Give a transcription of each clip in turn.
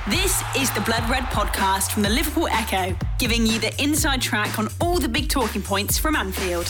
This is the Blood Red podcast from the Liverpool Echo, giving you the inside track on all the big talking points from Anfield.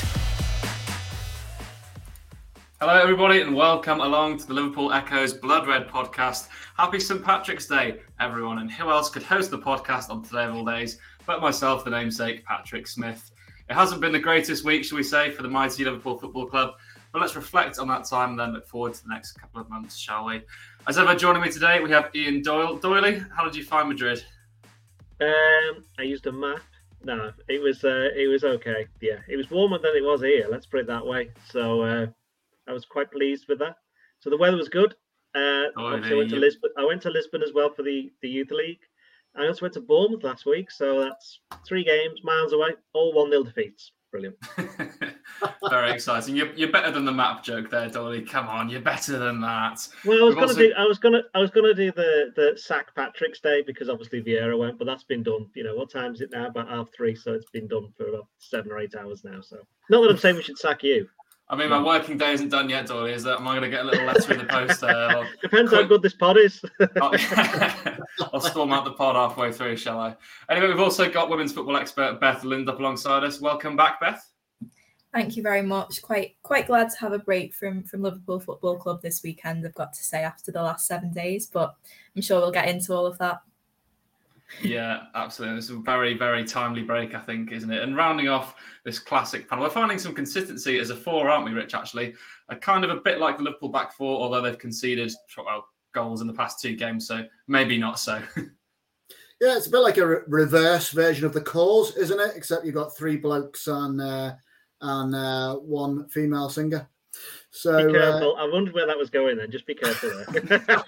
Hello everybody and welcome along to the Liverpool Echo's Blood Red podcast. Happy St Patrick's Day everyone, and who else could host the podcast on today of all days but myself, the namesake Patrick Smith. It hasn't been the greatest week, shall we say, for the mighty Liverpool Football Club, but let's reflect on that time and then look forward to the next couple of months, shall we? As ever, joining me today, we have Ian Doyle. Doyley, how did you find Madrid? I used a map. No, it was okay. Yeah, it was warmer than it was here. Let's put it that way. So I was quite pleased with that. So the weather was good. I went to Lisbon. I went to Lisbon as well for the Youth League. I also went to Bournemouth last week. So that's 3 games, miles away, all 1-0 defeats. Brilliant. Very exciting. You're better than the map joke there, Dolly. Come on, you're better than that. Well, I was gonna do the sack Patrick's Day because obviously Vieira went, but that's been done. You know, what time is it now? About 3:30. So it's been done for about 7 or 8 hours now. So not that I'm saying we should sack you. I mean, my working day isn't done yet, Dolly. Is that? Am I going to get a little letter in the post there? Depends how good this pod is. I'll storm out the pod halfway through, shall I? Anyway, we've also got women's football expert Beth Lind up alongside us. Welcome back, Beth. Thank you very much. Quite glad to have a break from Liverpool Football Club this weekend, I've got to say, after the last 7 days, but I'm sure we'll get into all of that. Yeah, absolutely. It's a very, very timely break, I think, isn't it? And rounding off this classic panel, we're finding some consistency as a 4, aren't we, Rich, actually? Kind of a bit like the Liverpool back 4, although they've conceded goals in the past 2 games, so maybe not so. Yeah, it's a bit like a reverse version of the Cause, isn't it? Except you've got 3 blokes and 1 female singer. So be careful. I wondered where that was going then. Just be careful there.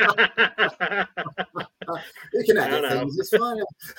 You can edit things. It's fine.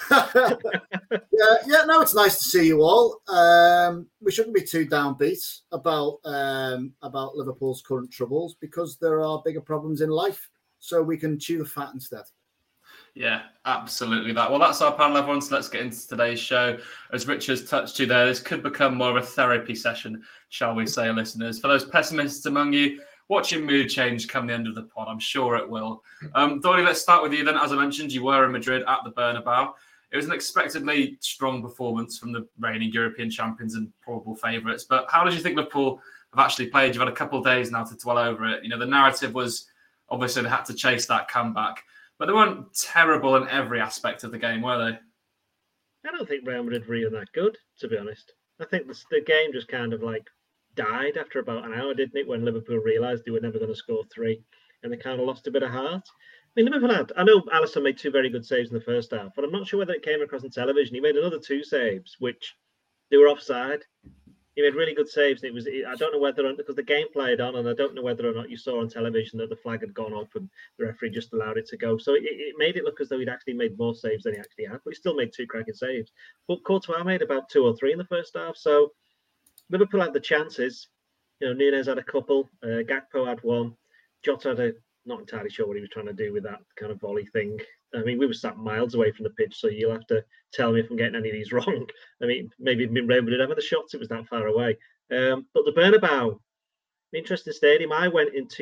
No, it's nice to see you all. We shouldn't be too downbeat about Liverpool's current troubles because there are bigger problems in life. So we can chew the fat instead. Yeah, absolutely that. Well, that's our panel, everyone. So let's get into today's show. As Richard's touched to there, this could become more of a therapy session, shall we say, listeners. For those pessimists among you, watch your mood change come the end of the pod. I'm sure it will. Dolly, let's start with you then. As I mentioned, you were in Madrid at the Bernabeu. It was an expectedly strong performance from the reigning European champions and probable favourites. But how did you think Liverpool have actually played? You've had a couple of days now to dwell over it. You know, the narrative was obviously they had to chase that comeback. But they weren't terrible in every aspect of the game, were they? I don't think Real Madrid were even that good, to be honest. I think the game just kind of like died after about an hour, didn't it? When Liverpool realised they were never going to score 3 and they kind of lost a bit of heart. I mean, Liverpool I know Alisson made 2 very good saves in the first half, but I'm not sure whether it came across on television. He made another 2 saves, which they were offside. He made really good saves. And I don't know whether, because the game played on, and I don't know whether or not you saw on television that the flag had gone up and the referee just allowed it to go. So it made it look as though he'd actually made more saves than he actually had, but he still made 2 cracking saves. But Courtois made about 2 or 3 in the first half. So Liverpool had the chances. You know, Nunez had a couple. Gakpo had 1. Jota had not entirely sure what he was trying to do with that kind of volley thing. I mean, we were sat miles away from the pitch, so you'll have to tell me if I'm getting any of these wrong. I mean, maybe Real Madrid have the shots, it was that far away. But the Bernabeu, interesting stadium. I went in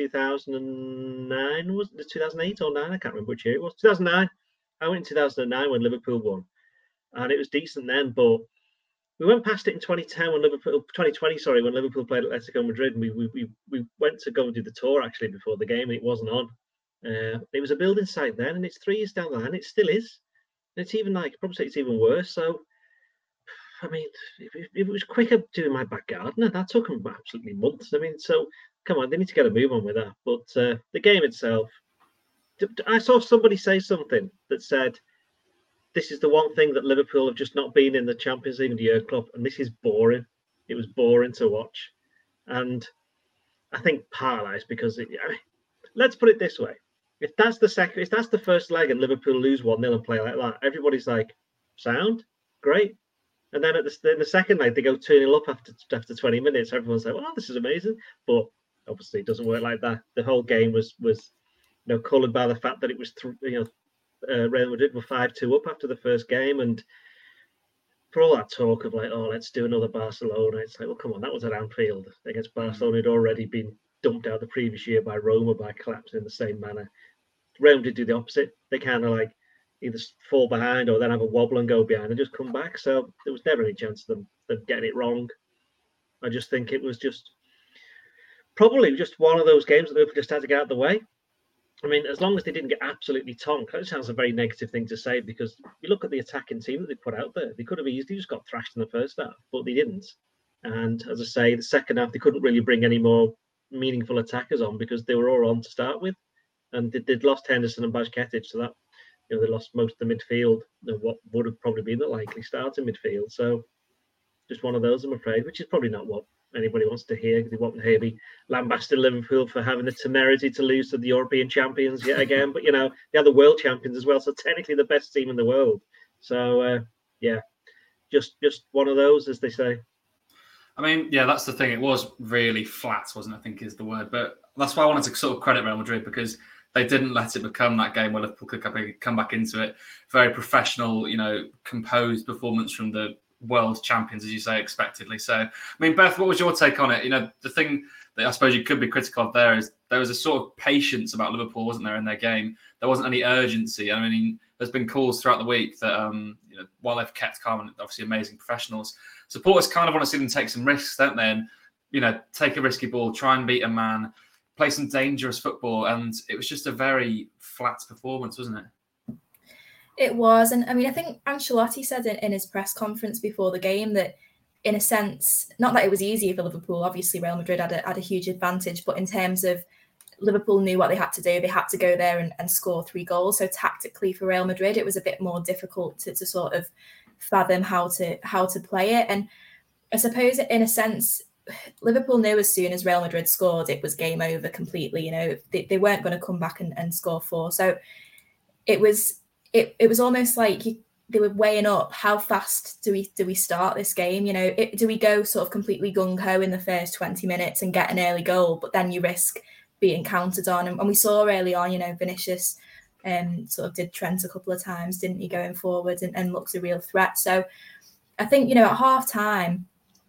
2009, was it 2008 or 9? I can't remember which year it was. 2009. I went in 2009 when Liverpool won. And it was decent then, but we went past it in 2020, when Liverpool played Atletico Madrid. And we went to go and do the tour, actually, before the game, and it wasn't on. It was a building site then, and it's 3 years down the line. It still is. And it's even probably say it's even worse. So, I mean, it was quicker doing my back garden. That took them absolutely months. I mean, so come on, they need to get a move on with that. But the game itself, I saw somebody say something that said, this is the one thing that Liverpool have just not been in the Champions League and the Euro Club, and this is boring. It was boring to watch. And I think partly is because, let's put it this way. If that's the first leg and Liverpool lose 1-0 and play like that, everybody's like, sound, great. And then in the second leg, they go 2-0 up after 20 minutes. Everyone's like, well, this is amazing. But obviously it doesn't work like that. The whole game was coloured by the fact that it was, Real Madrid were 5-2 up after the first game. And for all that talk of let's do another Barcelona, it's like, well, come on, that was at Anfield against Barcelona. Had already been dumped out the previous year by Roma by collapsing in the same manner. Real Madrid do the opposite. They kind of like either fall behind or then have a wobble and go behind and just come back. So there was never any chance of them getting it wrong. I just think it was just probably just one of those games that Liverpool just had to get out of the way. I mean, as long as they didn't get absolutely tonked, that sounds a very negative thing to say because you look at the attacking team that they put out there, they could have easily just got thrashed in the first half, but they didn't. And as I say, the second half, they couldn't really bring any more meaningful attackers on because they were all on to start with. And they'd lost Henderson and Bajcetic, so that, you know, they lost most of the midfield of what would have probably been the likely starting midfield. So just one of those, I'm afraid, which is probably not what anybody wants to hear. They want to hear me lambasting Liverpool for having the temerity to lose to the European champions yet again. But, you know, they're the world champions as well, so technically the best team in the world. So, yeah, just one of those, as they say. I mean, yeah, that's the thing. It was really flat, wasn't it? I think is the word. But that's why I wanted to sort of credit Real Madrid because they didn't let it become that game where Liverpool could come back into it. Very professional, you know, composed performance from the world champions, as you say, expectedly. So, I mean, Beth, what was your take on it? You know, the thing that I suppose you could be critical of there is there was a sort of patience about Liverpool, wasn't there, in their game? There wasn't any urgency. I mean, there's been calls throughout the week that, you know, while they've kept calm and obviously amazing professionals, supporters kind of want to see them take some risks, don't they? And, you know, take a risky ball, try and beat a man, play some dangerous football. And it was just a very flat performance, wasn't it? It was. And I mean, I think Ancelotti said in his press conference before the game that, in a sense, not that it was easy for Liverpool. Obviously, Real Madrid had a huge advantage. But in terms of Liverpool knew what they had to do. They had to go there and score 3 goals. So tactically for Real Madrid, it was a bit more difficult to sort of fathom how to play it. And I suppose in a sense, Liverpool knew as soon as Real Madrid scored, it was game over completely. You know, they weren't going to come back and score 4. So it was almost like they were weighing up how fast do we start this game? You know, do we go sort of completely gung-ho in the first 20 minutes and get an early goal, but then you risk being counted on? And we saw early on, you know, Vinicius sort of did Trent a couple of times, didn't he, going forward and looks a real threat. So I think, you know, at half time,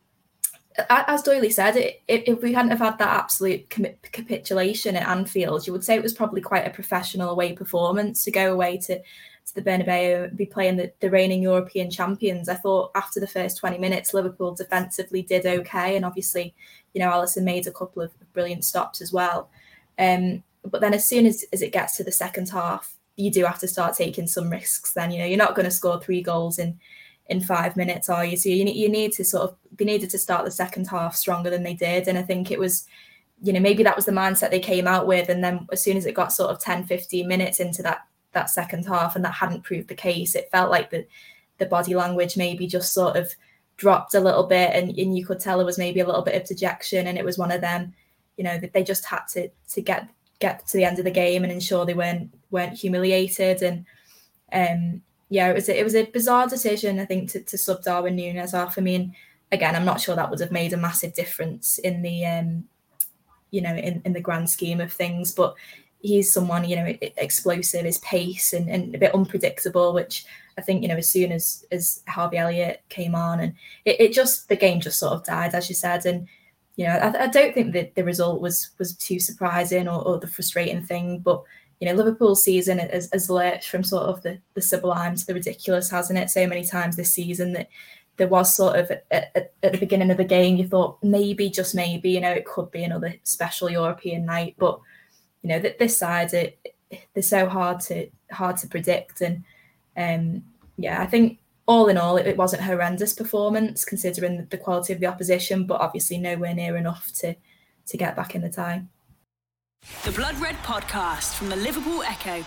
as Doyley said, if we hadn't have had that absolute capitulation at Anfield, you would say it was probably quite a professional away performance to go away to the Bernabeu and be playing the reigning European champions. I thought after the first 20 minutes, Liverpool defensively did okay. And obviously, you know, Alisson made a couple of brilliant stops as well. But then as soon as it gets to the second half, you do have to start taking some risks then. You know, you're not going to score 3 goals in 5 minutes, are you? So you need to they needed to start the second half stronger than they did. And I think it was, you know, maybe that was the mindset they came out with. And then as soon as it got sort of 10, 15 minutes into that second half, and that hadn't proved the case, it felt like the body language maybe just sort of dropped a little bit. And you could tell there was maybe a little bit of dejection. And it was one of them, you know, that they just had to get to the end of the game and ensure they weren't humiliated. And yeah, it was a bizarre decision, I think, to sub Darwin Núñez off. I mean, again, I'm not sure that would have made a massive difference in the, you know, in the grand scheme of things. But he's someone, you know, explosive, his pace and a bit unpredictable, which I think, you know, as soon as Harvey Elliott came on, and the game just sort of died, as you said. And, you know, I don't think that the result was too surprising or the frustrating thing, but you know, Liverpool's season has lurched from sort of the sublime to the ridiculous, hasn't it? So many times this season that there was sort of at the beginning of the game, you thought maybe, just maybe, you know, it could be another special European night. But, you know, that this side, they're so hard to predict. And yeah, I think all in all, it wasn't a horrendous performance considering the quality of the opposition, but obviously nowhere near enough to get back in the tie. The Blood Red Podcast from the Liverpool Echo.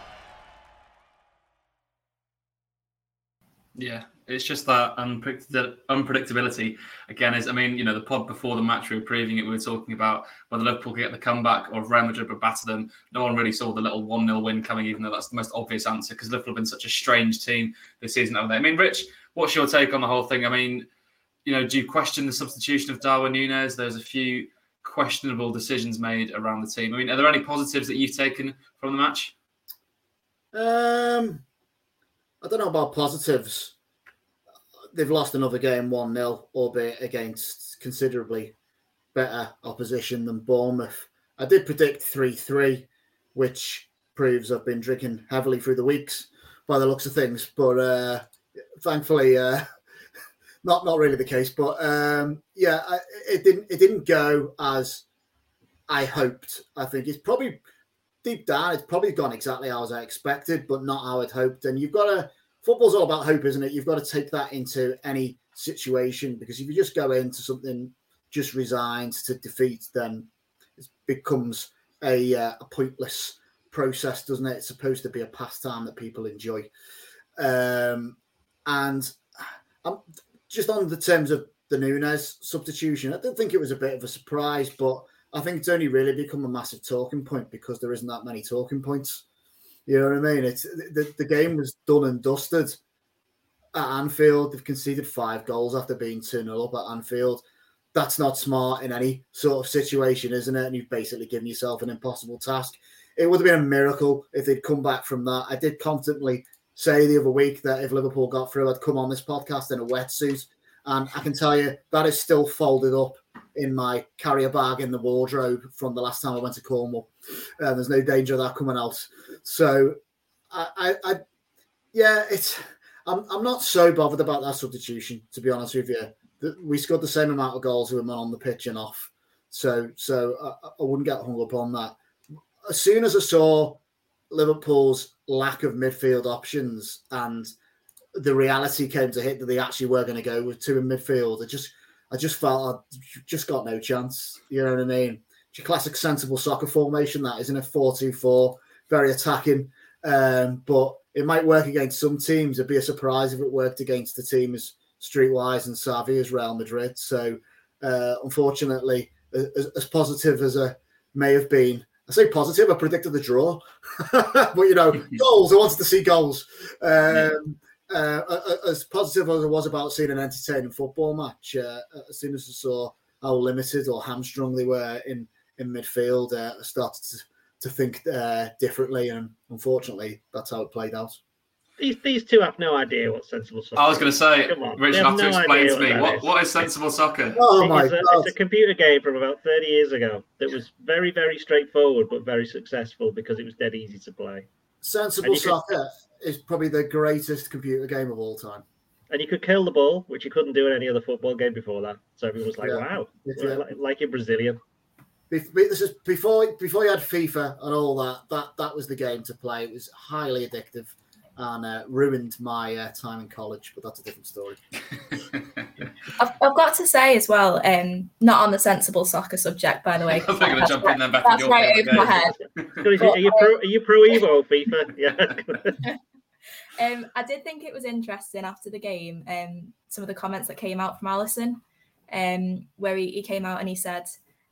Yeah, it's just that unpredictability again. I mean, you know, the pod before the match we were previewing it, we were talking about whether Liverpool could get the comeback or if Real Madrid would batter them. No one really saw the little 1-0 win coming, even though that's the most obvious answer because Liverpool have been such a strange team this season, haven't they? I mean, Rich, what's your take on the whole thing? I mean, you know, do you question the substitution of Darwin Núñez? There's a few questionable decisions made around the team. I mean, are there any positives that you've taken from the match? I don't know about positives. They've lost another game 1-0, albeit against considerably better opposition than Bournemouth. I did predict 3-3, which proves I've been drinking heavily through the weeks by the looks of things. But thankfully, not really the case. But it didn't go as I hoped. I think it's probably deep down, it's probably gone exactly as I expected, but not how I'd hoped. And football's all about hope, isn't it? You've got to take that into any situation, because if you just go into something just resigned to defeat, then it becomes a pointless process, doesn't it? It's supposed to be a pastime that people enjoy. And I'm just on the terms of the Núñez substitution, I don't think it was a bit of a surprise, but I think it's only really become a massive talking point because there isn't that many talking points. You know what I mean? It's the game was done and dusted at Anfield. They've conceded 5 goals after being 2-0 up at Anfield. That's not smart in any sort of situation, isn't it? And you've basically given yourself an impossible task. It would have been a miracle if they'd come back from that. I did confidently say the other week that if Liverpool got through, I'd come on this podcast in a wetsuit. And I can tell you that is still folded up in my carrier bag in the wardrobe from the last time I went to Cornwall. There's no danger of that coming out. So, I'm not so bothered about that substitution, to be honest with you. We scored the same amount of goals with them on the pitch and off. So I wouldn't get hung up on that. As soon as I saw Liverpool's lack of midfield options and the reality came to hit that they actually were going to go with 2 in midfield, I just felt I just got no chance. You know what I mean? It's your classic sensible soccer formation, that isn't a 4-2-4, very attacking. But it might work against some teams. It'd be a surprise if it worked against a team as streetwise and savvy as Real Madrid. So, unfortunately, as positive as I may have been, I say positive, I predicted the draw. But, goals, I wanted to see goals. As positive as I was about seeing an entertaining football match, as soon as I saw how limited or hamstrung they were in midfield, I started to think differently, and unfortunately, that's how it played out. These two have no idea what sensible soccer is. I was going to say, Rich, you have to explain to me, what is sensible soccer? Oh my God. It's a computer game from about 30 years ago that was very, very straightforward, but very successful because it was dead easy to play. Sensible soccer is probably the greatest computer game of all time. And you could kill the ball, which you couldn't do in any other football game before that. So everyone was like, wow, like in Brazilian. This is before you had FIFA and all that was the game to play. It was highly addictive and ruined my time in college, but that's a different story. I've got to say as well, not on the sensible soccer subject, by the way. I'm going to jump in there, Becky. That's right over my head. Are you pro Evo FIFA? Yeah. I did think it was interesting after the game, some of the comments that came out from Alisson, where he came out and he said,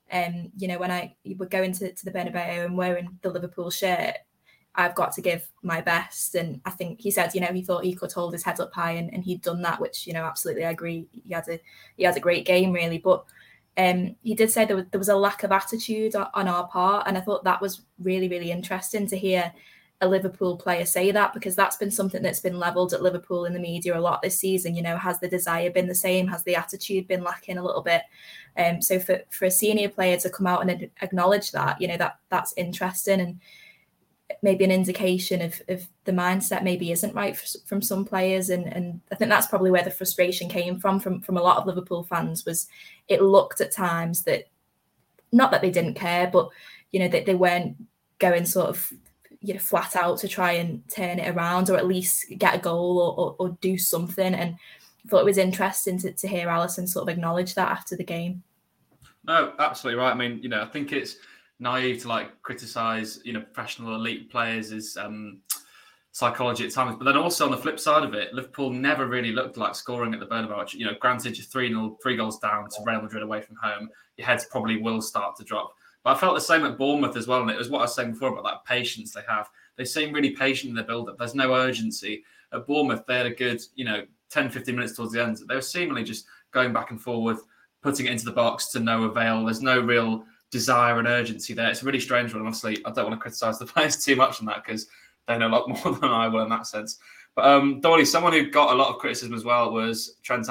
when I would go into the Bernabeu and wearing the Liverpool shirt, I've got to give my best. And I think he said, he thought he could hold his head up high and he'd done that, which, absolutely I agree. He had a great game, really. But he did say there was a lack of attitude on our part. And I thought that was really, really interesting to hear a Liverpool player say that, because that's been something that's been levelled at Liverpool in the media a lot this season. Has the desire been the same? Has the attitude been lacking a little bit? So for a senior player to come out and acknowledge that, that's interesting, and maybe an indication of the mindset maybe isn't right from some players. And I think that's probably where the frustration came from a lot of Liverpool fans. Was it looked at times that, not that they didn't care, but, that they weren't going sort of, flat out to try and turn it around, or at least get a goal or do something. And I thought it was interesting to hear Alisson sort of acknowledge that after the game. No, absolutely right. I mean, I think it's naive to criticize, professional elite players' psychology at times. But then also on the flip side of it, Liverpool never really looked like scoring at the Bernabeu. Granted, you're 3 goals down to Real Madrid away from home. Your heads probably will start to drop. But I felt the same at Bournemouth as well. And it was what I was saying before about that patience they have. They seem really patient in their build-up. There's no urgency. At Bournemouth, they had a good, 10, 15 minutes towards the end. They were seemingly just going back and forward, putting it into the box to no avail. There's no real desire and urgency there. It's a really strange one. Honestly, I don't want to criticise the players too much on that, because they know a lot more than I will in that sense. But Dolly, someone who got a lot of criticism as well was Trent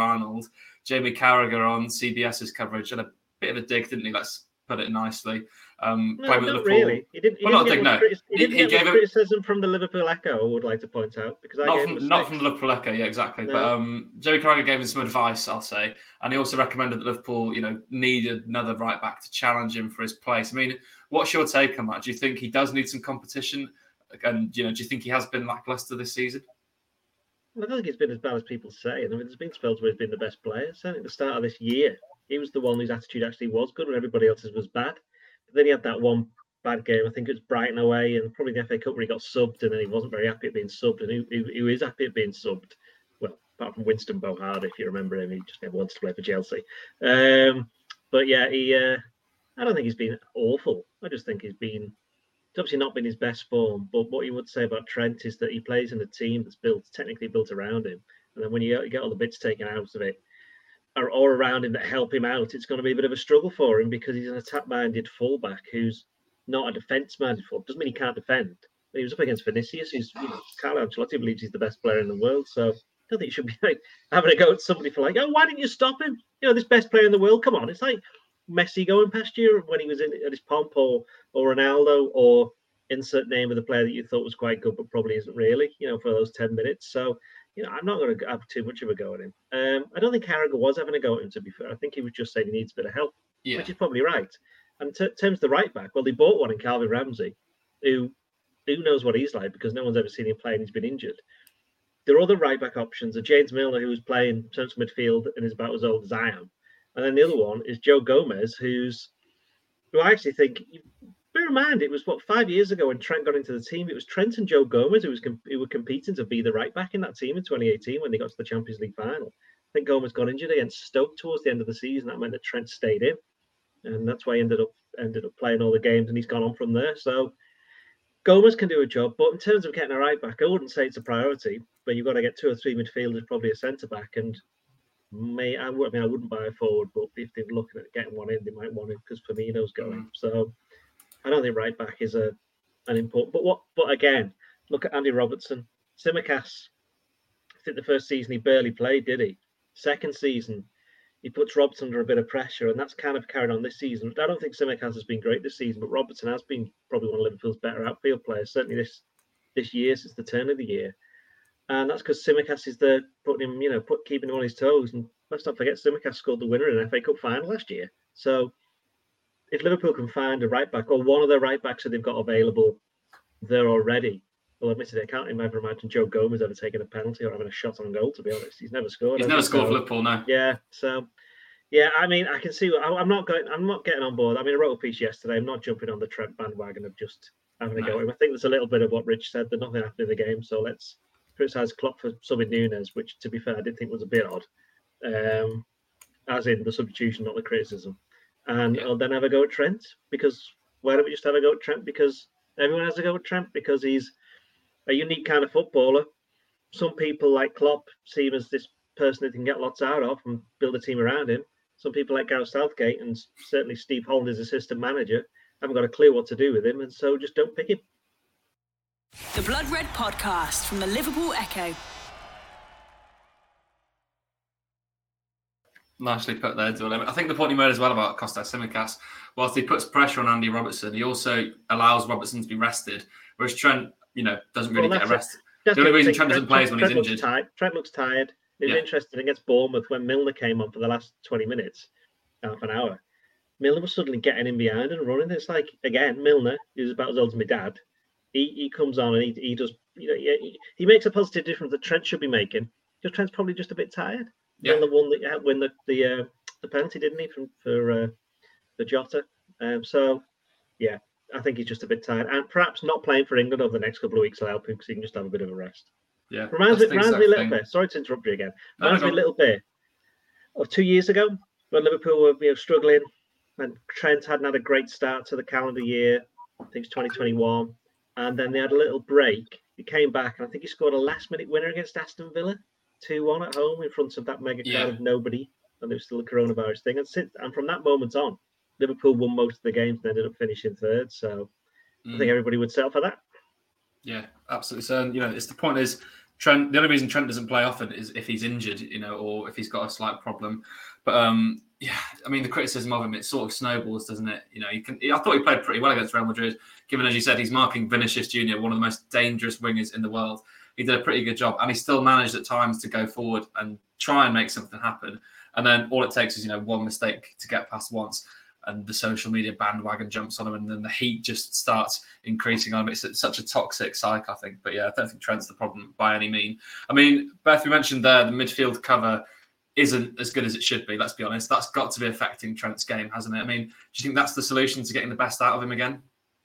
Alexander-Arnold. Jamie Carragher on CBS's coverage had a bit of a dig, didn't he? Let's put it nicely. playing with not Liverpool. really. He didn't get much criticism from the Liverpool Echo, I would like to point out, because not from the Liverpool Echo, yeah, exactly. No. But Jamie Carragher gave him some advice, I'll say, and he also recommended that Liverpool, needed another right back to challenge him for his place. I mean, what's your take on that? Do you think he does need some competition? And do you think he has been lacklustre this season? I don't think it's been as bad as people say. I mean, there's been spells where he's been the best player. Certainly at the start of this year, he was the one whose attitude actually was good when everybody else's was bad. But then he had that one bad game. I think it was Brighton away, and probably the FA Cup where he got subbed, and then he wasn't very happy at being subbed. And who is happy at being subbed? Well, apart from Winston Bohard, if you remember him, he just never wanted to play for Chelsea. But yeah, I don't think he's been awful. I just think it's obviously not been his best form. But what you would say about Trent is that he plays in a team that's technically built around him. And then when you get all the bits taken out of it, or around him that help him out, it's going to be a bit of a struggle for him, because he's an attack-minded fullback who's not a defence-minded fullback. Doesn't mean he can't defend. He was up against Vinicius, who's Carlo Ancelotti believes he's the best player in the world. So I don't think you should be having a go at somebody for why didn't you stop him? This best player in the world. Come on, it's like Messi going past you when he was at his pomp, or Ronaldo, or insert name of the player that you thought was quite good but probably isn't really, for those 10 minutes. So, I'm not going to have too much of a go at him. I don't think Carragher was having a go at him, to be fair. I think he was just saying he needs a bit of help, which is probably right. And in terms of the right back, well, they bought one in Calvin Ramsey, who knows what he's like, because no one's ever seen him play and he's been injured. There are other right back options. James Milner, who was playing central midfield and is about as old as I am. And then the other one is Joe Gomez, who I actually think, bear in mind, it was 5 years ago when Trent got into the team. It was Trent and Joe Gomez who were competing to be the right back in that team in 2018 when they got to the Champions League final. I think Gomez got injured against Stoke towards the end of the season. That meant that Trent stayed in, and that's why he ended up playing all the games, and he's gone on from there. So Gomez can do a job, but in terms of getting a right back, I wouldn't say it's a priority. But you've got to get 2 or 3 midfielders, probably a centre back, and I wouldn't buy a forward, but if they're looking at getting one in, they might want it because Firmino's going. So I don't think right back is an important. But again, look at Andy Robertson, Tsimikas. I think the first season he barely played, did he? Second season, he puts Robertson under a bit of pressure, and that's kind of carried on this season. I don't think Tsimikas has been great this season, but Robertson has been probably one of Liverpool's better outfield players, certainly this year, since the turn of the year. And that's because Tsimikas is there putting him, keeping him on his toes. And let's not forget, Tsimikas scored the winner in an FA Cup final last year. So if Liverpool can find a right back, or one of their right backs that they've got available there already, well, admittedly, I can't ever imagine Joe Gomez ever taking a penalty or having a shot on goal, to be honest. He's never scored. He's never scored for Liverpool, no. Yeah, so yeah, I mean, I can see. I'm not getting on board. I mean, I wrote a piece yesterday. I'm not jumping on the Trent bandwagon of just having a go at him. I think there's a little bit of what Rich said. There's nothing happened in the game, so let's criticise Klopp for subbing Núñez, which, to be fair, I did think was a bit odd. As in the substitution, not the criticism. And I'll then have a go at Trent, because why don't we just have a go at Trent? Because everyone has a go at Trent, because he's a unique kind of footballer. Some people like Klopp see him as this person that can get lots out of and build a team around him. Some people like Gareth Southgate, and certainly Steve Holland, his assistant manager, haven't got a clue what to do with him, and so just don't pick him. The Blood Red Podcast from the Liverpool Echo. Nicely put there, Dylan. I think the point you made as well about Kostas Tsimikas, whilst he puts pressure on Andy Robertson, he also allows Robertson to be rested, whereas Trent, doesn't really get arrested. The only reason Trent doesn't play is when he's injured. Trent looks tired. It was interesting against Bournemouth when Milner came on for the last 20 minutes, half an hour. Milner was suddenly getting in behind and running. It's like, again, Milner, who's about as old as my dad, he comes on and he does, he makes a positive difference that Trent should be making, because Trent's probably just a bit tired. Yeah. The one that helped win the penalty, didn't he, for Jota? So, yeah, I think he's just a bit tired, and perhaps not playing for England over the next couple of weeks will help him, because he can just have a bit of a rest. Yeah, reminds me a little bit. Sorry to interrupt you again. Reminds me a little bit of 2 years ago when Liverpool were struggling, and Trent hadn't had a great start to the calendar year. I think it's 2021, and then they had a little break. He came back, and I think he scored a last-minute winner against Aston Villa, 2-1 at home in front of that mega crowd of nobody, and there was still a coronavirus thing. And from that moment on, Liverpool won most of the games and ended up finishing third. So I think everybody would settle for that. Yeah, absolutely. So, it's the point is, Trent. The only reason Trent doesn't play often is if he's injured, or if he's got a slight problem. But yeah, I mean, the criticism of him, it sort of snowballs, doesn't it? You know, I thought he played pretty well against Real Madrid, given, as you said, he's marking Vinicius Junior, one of the most dangerous wingers in the world. He did a pretty good job, and he still managed at times to go forward and try and make something happen. And then all it takes is, one mistake to get past once, and the social media bandwagon jumps on him, and then the heat just starts increasing on him. It's such a toxic cycle, I think. But yeah, I don't think Trent's the problem by any mean. I mean, Beth, you mentioned there the midfield cover isn't as good as it should be. Let's be honest. That's got to be affecting Trent's game, hasn't it? I mean, do you think that's the solution to getting the best out of him again?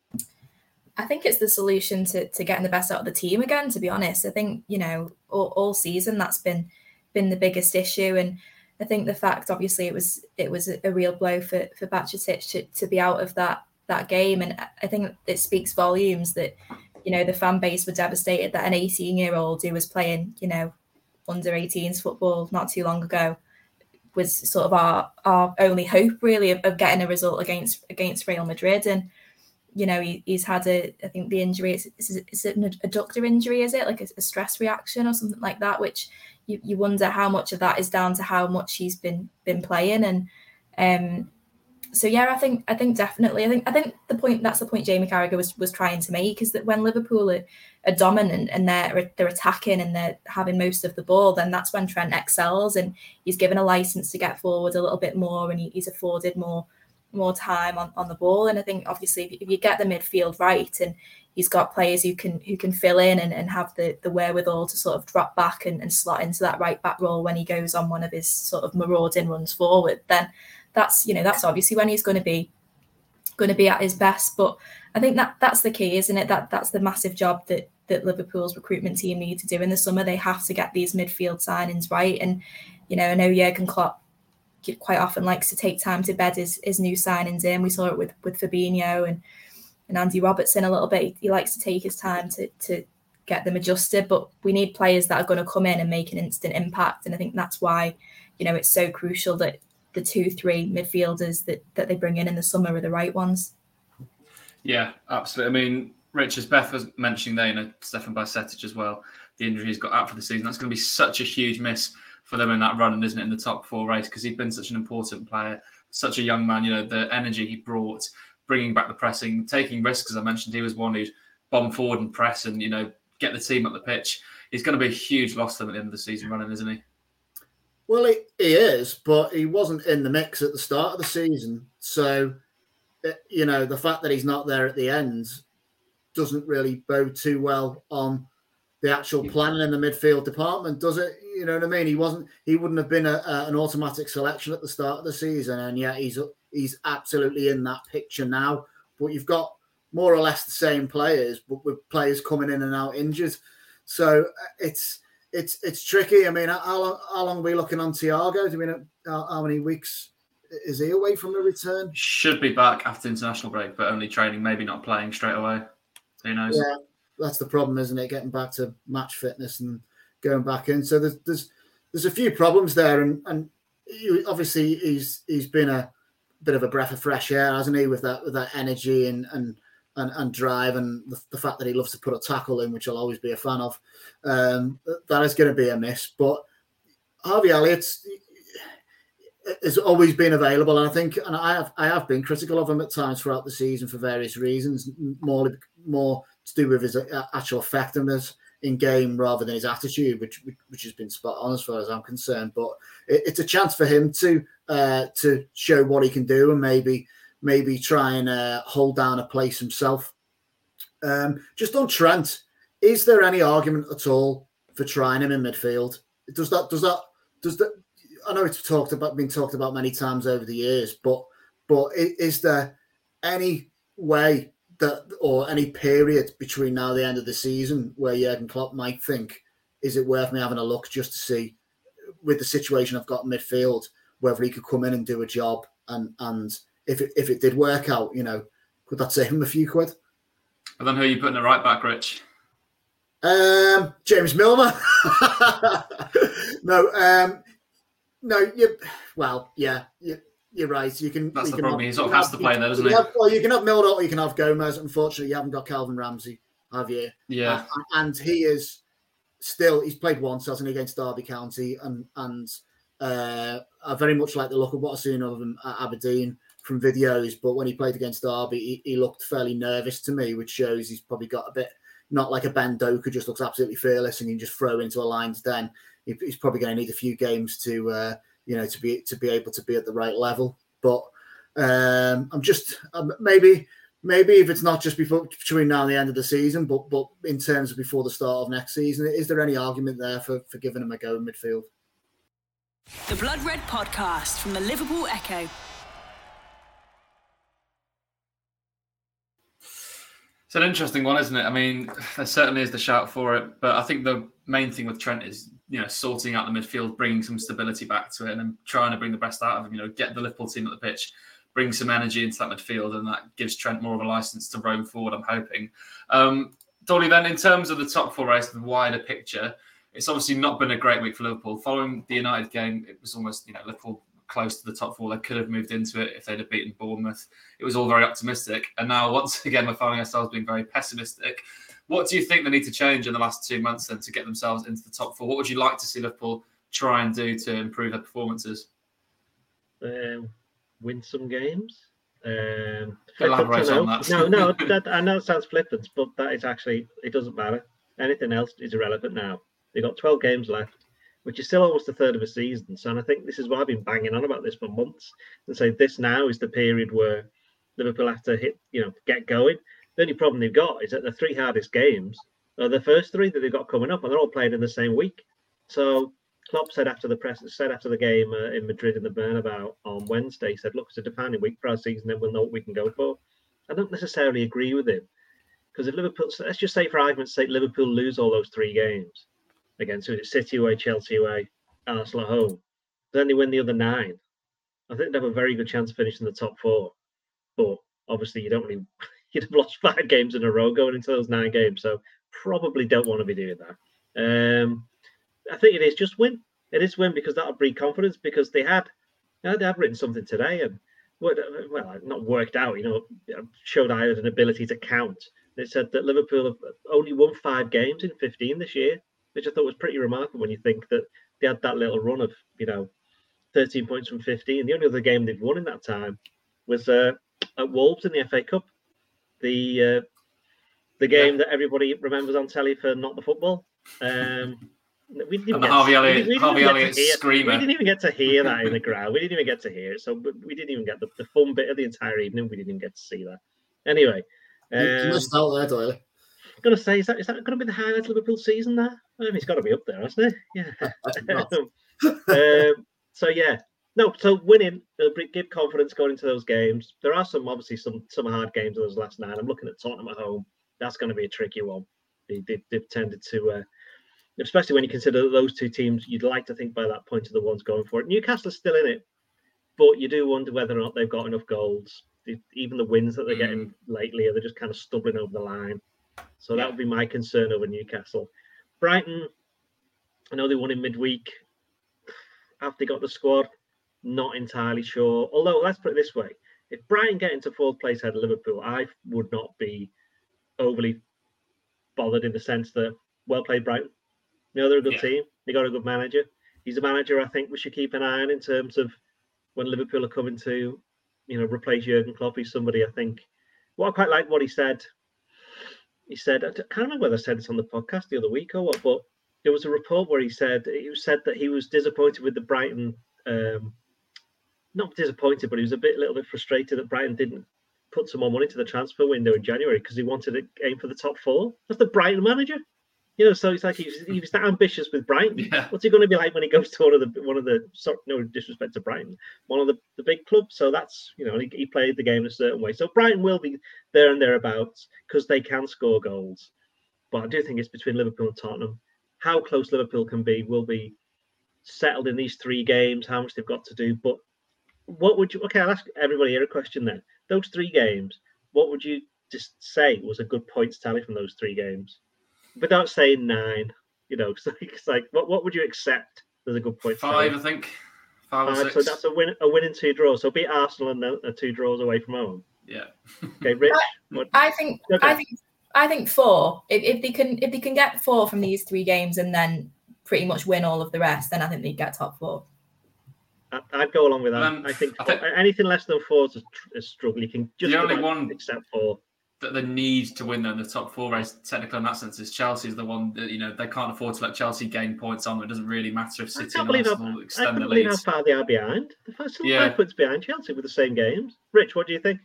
I think it's the solution to getting the best out of the team again, to be honest. I think, all season that's been the biggest issue. And I think the fact, obviously, it was a real blow for Bajcetic to be out of that game. And I think it speaks volumes that, the fan base were devastated that an 18-year-old who was playing, under 18s football not too long ago was sort of our only hope, really, of getting a result against Real Madrid. And he's had I think the injury is it an adductor injury, is it like a stress reaction or something like that, which you wonder how much of that is down to how much he's been playing. And so yeah, I think definitely I think that's the point Jamie Carragher was trying to make, is that when Liverpool are dominant and they're attacking and they're having most of the ball, then that's when Trent excels, and he's given a license to get forward a little bit more, and he's afforded more time on the ball. And I think, obviously, if you get the midfield right, and he's got players who can fill in and have the wherewithal to sort of drop back and slot into that right back role when he goes on one of his sort of marauding runs forward, then that's obviously when he's going to be at his best. But I think that's the key, isn't it? That's the massive job that Liverpool's recruitment team need to do in the summer. They have to get these midfield signings right. And I know Jurgen Klopp quite often likes to take time to bed his new signings in. We saw it with Fabinho and Andy Robertson a little bit. He likes to take his time to get them adjusted, but we need players that are going to come in and make an instant impact. And I think that's why, it's so crucial that the 2-3 midfielders that they bring in the summer are the right ones. Yeah, absolutely. I mean, Rich, as Beth was mentioning there, Stefan Bajcetic as well, the injury he's got out for the season, that's going to be such a huge miss for them in that run, isn't it, in the top 4 race, because he's been such an important player, such a young man, the energy he brought, bringing back the pressing, taking risks, as I mentioned. He was one who'd bomb forward and press and, get the team up the pitch. He's going to be a huge loss to them at the end of the season running, isn't he? Well, he is, but he wasn't in the mix at the start of the season. So, the fact that he's not there at the end doesn't really bode too well on the actual planning in the midfield department, does it? You know what I mean? He wouldn't have been an automatic selection at the start of the season, and yet he's absolutely in that picture now. But you've got more or less the same players, but with players coming in and out injured. So it's tricky. I mean, how long are we looking on Thiago? Do we know how many weeks is he away from the return? Should be back after international break, but only training, maybe not playing straight away. Who knows? Yeah, that's the problem, isn't it? Getting back to match fitness and going back in. So there's a few problems there, and obviously he's been a bit of a breath of fresh air, hasn't he, with that energy and drive, and the fact that he loves to put a tackle in, which I'll always be a fan of. That is going to be a miss. But Harvey Elliott has always been available, and I think, and I have been critical of him at times throughout the season for various reasons, more to do with his actual effectiveness in game rather than his attitude, which has been spot on as far as I'm concerned. But it's a chance for him to show what he can do, and maybe try and hold down a place himself. Just on Trent, is there any argument at all for trying him in midfield? Does that? I know it's been talked about many times over the years, but is there any way that, or any period between now and the end of the season where Jurgen Klopp might think, is it worth me having a look just to see, with the situation I've got in midfield, whether he could come in and do a job, and if it did work out, could that save him a few quid? And then who are you putting at right back, Rich? James Milner. No. You're right. That's the problem. He sort of has to play there, doesn't he? You can have Milner or you can have Gomez. Unfortunately, you haven't got Calvin Ramsey, have you? Yeah. And he is still. He's played once, hasn't he, against Derby County, and I very much like the look of what I've seen of him at Aberdeen from videos, but when he played against Derby, he looked fairly nervous to me, which shows he's probably got a bit, not like a Ben Doak who just looks absolutely fearless and can just throw into a lion's den. He's probably going to need a few games to to be able to be at the right level. But I'm just maybe if it's not just between now and the end of the season, but in terms of before the start of next season, is there any argument there for giving him a go in midfield? The Blood Red Podcast from the Liverpool Echo. It's an interesting one, isn't it? I mean, there certainly is the shout for it, but I think the main thing with Trent is, sorting out the midfield, bringing some stability back to it, and then trying to bring the best out of him. Get the Liverpool team at the pitch, bring some energy into that midfield, and that gives Trent more of a license to roam forward, I'm hoping. Dolly, then, in terms of the top four race, the wider picture, it's obviously not been a great week for Liverpool. Following the United game, it was almost, Liverpool close to the top four. They could have moved into it if they'd have beaten Bournemouth. It was all very optimistic. And now, once again, we're finding ourselves being very pessimistic. What do you think they need to change in the last 2 months then to get themselves into the top four? What would you like to see Liverpool try and do to improve their performances? Win some games. Elaborate on that. No, I know it sounds flippant, but that is actually, it doesn't matter. Anything else is irrelevant now. They've got 12 games left, which is still almost a third of a season. So, and I think this is why I've been banging on about this for months and say this now is the period where Liverpool have to get going. The only problem they've got is that the three hardest games are the first three that they've got coming up, and they're all played in the same week. So Klopp said after the game in Madrid in the Bernabeu on Wednesday, he said, look, it's a defining week for our season, then we'll know what we can go for. I don't necessarily agree with him, because if Liverpool, let's just say for argument's sake, Liverpool lose all those three games against City away, Chelsea away, Arsenal at home, then they win the other 9. I think they have a very good chance of finishing the top 4. But obviously, you'd have lost 5 games in a row going into those 9 games, so probably don't want to be doing that. I think it is just win. It is win because that'll breed confidence, because they have written something today and not worked out, showed I had an ability to count. They said that Liverpool have only won 5 games in 15 this year, which I thought was pretty remarkable when you think that they had that little run of 13 points from 15. The only other game they've won in that time was at Wolves in the FA Cup, the game that everybody remembers on telly for not the football. We didn't Harvey Elliott screamer. We didn't even get to hear that in the ground. We didn't even get to hear it. So we didn't even get the fun bit of the entire evening. We didn't even get to see that. Anyway, you missed out there, Doyle. I'm going to say, is that going to be the highlight of Liverpool season there? I mean, it's got to be up there, hasn't it? Yeah. So winning, it'll give confidence going into those games. There are some hard games in those last 9. I'm looking at Tottenham at home. That's going to be a tricky one. They've tended to, especially when you consider those 2 teams, you'd like to think by that point are the ones going for it. Newcastle's still in it, but you do wonder whether or not they've got enough goals. Even the wins that they're getting lately, are they just kind of stumbling over the line? So that would be my concern over Newcastle. Brighton, I know they won in midweek. Have they got the squad? Not entirely sure. Although, let's put it this way. If Brighton get into 4th place ahead of Liverpool, I would not be overly bothered, in the sense that, well played, Brighton. They're a good team. They got a good manager. He's a manager I think we should keep an eye on in terms of when Liverpool are coming to, replace Jurgen Klopp. He's somebody, I think. What I quite like what he said. He said, I can't remember whether I said this on the podcast the other week or what, but there was a report where he said that he was disappointed with the Brighton. Not disappointed, but he was a little bit frustrated that Brighton didn't put some more money to the transfer window in January, because he wanted to aim for the top 4. That's the Brighton manager. So it's like he was that ambitious with Brighton. Yeah. What's he going to be like when he goes to one of the no disrespect to Brighton, one of the big clubs? So that's he played the game a certain way. So Brighton will be there and thereabouts because they can score goals. But I do think it's between Liverpool and Tottenham. How close Liverpool can be will be settled in these 3 games. How much they've got to do. But what would you? Okay, I'll ask everybody here a question then. Those 3 games, what would you just say was a good points tally from those 3 games? Without saying 9, it's like what would you accept as a good point? 5, I think. 5 or 6. So that's a win and 2 draws. So beat Arsenal and 2 draws away from home. Yeah. Okay, Rich. I think 4. If they can get 4 from these 3 games and then pretty much win all of the rest, then I think they get top 4. I'd go along with that. I think anything less than 4 is a struggle. You can just the only one except 4 that they need to win in the top 4 race, technically in that sense, is Chelsea is the one that they can't afford to let Chelsea gain points on. It doesn't really matter if City and Arsenal extend the lead. How far they are behind. They're still 5 points behind Chelsea with the same games. Rich, what do you think?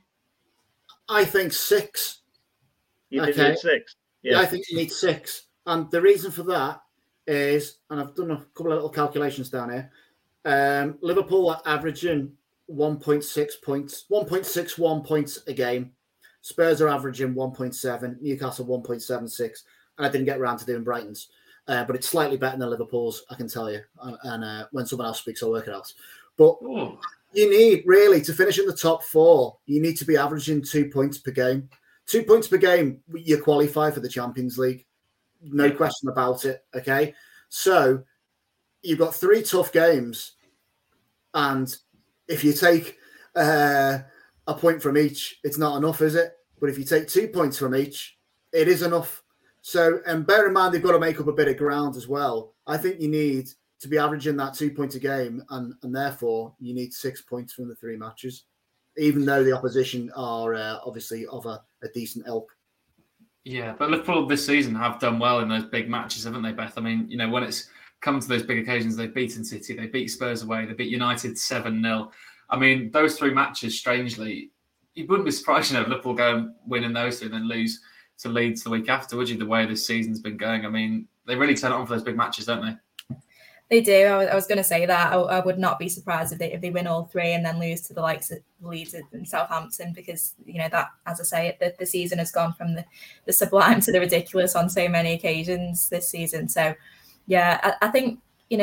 I think 6. You think you need 6? Yeah, I think you need 6. And the reason for that is, and I've done a couple of little calculations down here, Liverpool are averaging 1.6 points, 1.61 points a game. Spurs are averaging 1.7, Newcastle 1.76, and I didn't get around to doing Brighton's. But it's slightly better than Liverpool's, I can tell you. And when someone else speaks, I'll work it out. But you need, really, to finish in the top 4, you need to be averaging 2 points per game. 2 points per game, you qualify for the Champions League. No question about it, okay? So you've got 3 tough games, and if you take a point from each, it's not enough, is it? But if you take 2 points from each, it is enough. So, and bear in mind, they've got to make up a bit of ground as well. I think you need to be averaging that 2 points a game, and therefore you need 6 points from the 3 matches, even though the opposition are obviously of a decent ilk. Yeah, but Liverpool this season have done well in those big matches, haven't they, Beth? I mean, when it's come to those big occasions, they've beaten City, they beat Spurs away, they beat United 7-0. I mean, those 3 matches, strangely, you wouldn't be surprised, if Liverpool go and win in those 3 and then lose to Leeds the week after, would you? The way this season's been going. I mean, they really turn it on for those big matches, don't they? They do. I was going to say that. I would not be surprised if they win all 3 and then lose to the likes of Leeds and Southampton, because, that, as I say, the season has gone from the sublime to the ridiculous on so many occasions this season. So, yeah, I think,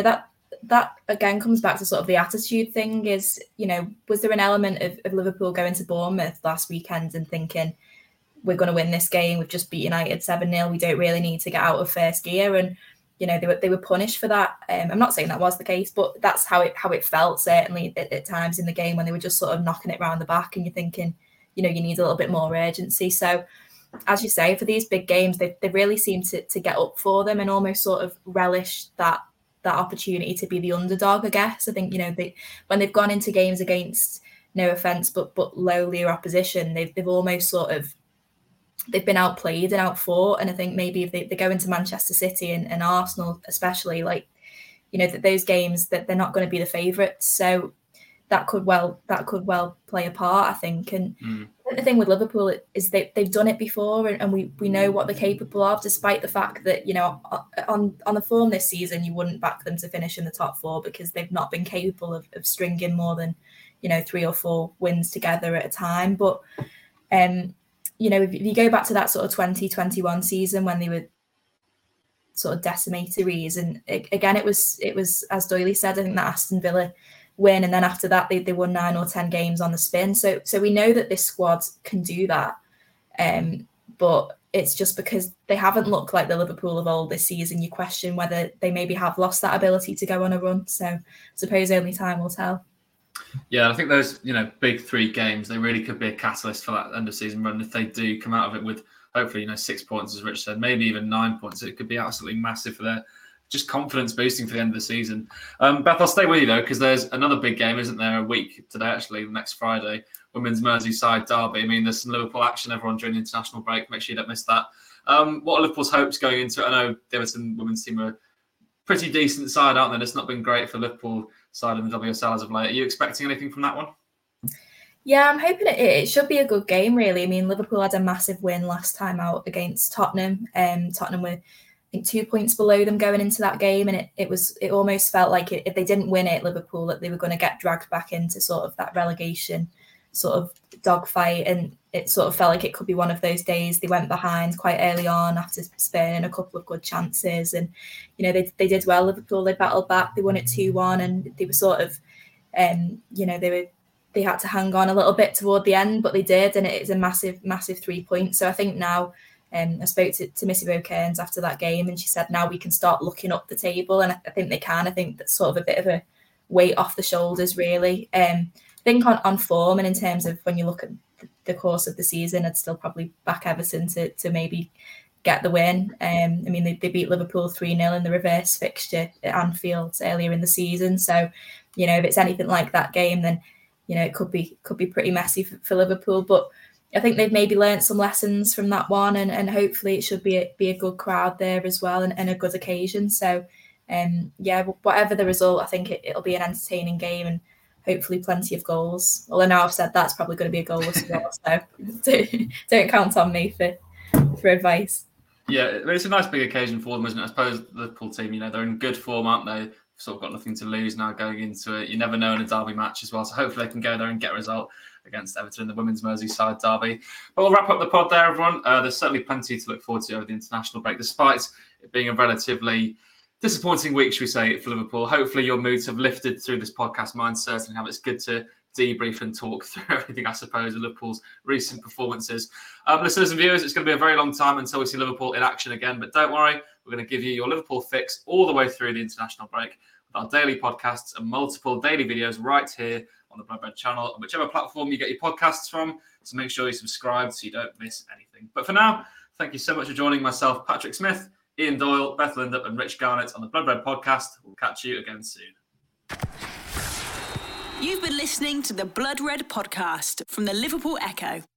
that again comes back to sort of the attitude thing is, was there an element of Liverpool going to Bournemouth last weekend and thinking, we're going to win this game, we've just beat United 7-0, we don't really need to get out of first gear, and they were punished for that. I'm not saying that was the case, but that's how it felt, certainly at times in the game, when they were just sort of knocking it round the back and you're thinking, you need a little bit more urgency. So, as you say, for these big games, they really seem to get up for them and almost sort of relish that opportunity to be the underdog, I guess. I think, when they've gone into games against, no offence, but lowlier opposition, they've almost sort of, they've been outplayed and outfought. And I think maybe if they go into Manchester City and Arsenal, especially, that those games, that they're not going to be the favourites. So that could well play a part, I think. And the thing with Liverpool is they've done it before, and we know what they're capable of, despite the fact that, on the form this season, you wouldn't back them to finish in the top 4 because they've not been capable of stringing more than, 3 or 4 wins together at a time. But, if you go back to that sort of 2021 season when they were sort of decimated, and again, it was as Doyley said, I think that Aston Villa win, and then after that they won 9 or 10 games on the spin. So we know that this squad can do that, but it's just because they haven't looked like the Liverpool of old this season. You question whether they maybe have lost that ability to go on a run. So I suppose only time will tell. Yeah, I think those, big 3 games, they really could be a catalyst for that end of season run. If they do come out of it with, hopefully, 6 points, as Rich said, maybe even 9 points, it could be absolutely massive for their just confidence boosting for the end of the season. Beth, I'll stay with you though, because there's another big game, isn't there? A week today, actually, next Friday, Women's Merseyside derby. I mean, there's some Liverpool action, everyone, during the international break. Make sure you don't miss that. What are Liverpool's hopes going into it? I know the Everton women's team are a pretty decent side, aren't they? It's not been great for Liverpool side in the WSL as of late. Are you expecting anything from that one? Yeah, I'm hoping it should be a good game, really. I mean, Liverpool had a massive win last time out against Tottenham. Tottenham were, I think, 2 points below them going into that game, and it almost felt like if they didn't win it, Liverpool, that they were going to get dragged back into sort of that relegation sort of dogfight, and it sort of felt like it could be one of those days. They went behind quite early on after spurning a couple of good chances, and they did well. Liverpool, they battled back, they won it 2-1, and they were sort of they had to hang on a little bit toward the end, but they did, and it's a massive 3 points. So I think now, I spoke to Missy Kearns after that game, and she said now we can start looking up the table, and I think they can. I think that's sort of a bit of a weight off the shoulders, really. I think on form, and in terms of when you look at the course of the season, I'd still probably back Everton to maybe get the win. I mean, they beat Liverpool 3-0 in the reverse fixture at Anfield earlier in the season. So you know, if it's anything like that game, then, you know, it could be pretty messy for Liverpool. But I think they've maybe learned some lessons from that one, and hopefully it should be a good crowd there as well, and a good occasion. So, whatever the result, I think it'll be an entertaining game, and hopefully plenty of goals. Although now I've said that's probably going to be a goalless score, so don't count on me for advice. Yeah, it's a nice big occasion for them, isn't it? I suppose the Liverpool team, you know, they're in good form, aren't they? They've sort of got nothing to lose now going into it. You never know in a derby match as well, so hopefully they can go there and get a result against Everton in the Women's Merseyside derby. But we'll wrap up the pod there, everyone. There's certainly plenty to look forward to over the international break, despite it being a relatively disappointing week, should we say, for Liverpool. Hopefully your moods have lifted through this podcast. Mine certainly have. It's good to debrief and talk through everything, I suppose, of Liverpool's recent performances. Listeners and viewers, it's going to be a very long time until we see Liverpool in action again, but don't worry, we're going to give you your Liverpool fix all the way through the international break with our daily podcasts and multiple daily videos right here on the Blood Red channel, on whichever platform you get your podcasts from, so make sure you subscribe so you don't miss anything. But for now, thank you so much for joining myself, Patrick Smith, Ian Doyle, Beth Lindup and Rich Garnett on the Blood Red podcast. We'll catch you again soon. You've been listening to the Blood Red podcast from the Liverpool Echo.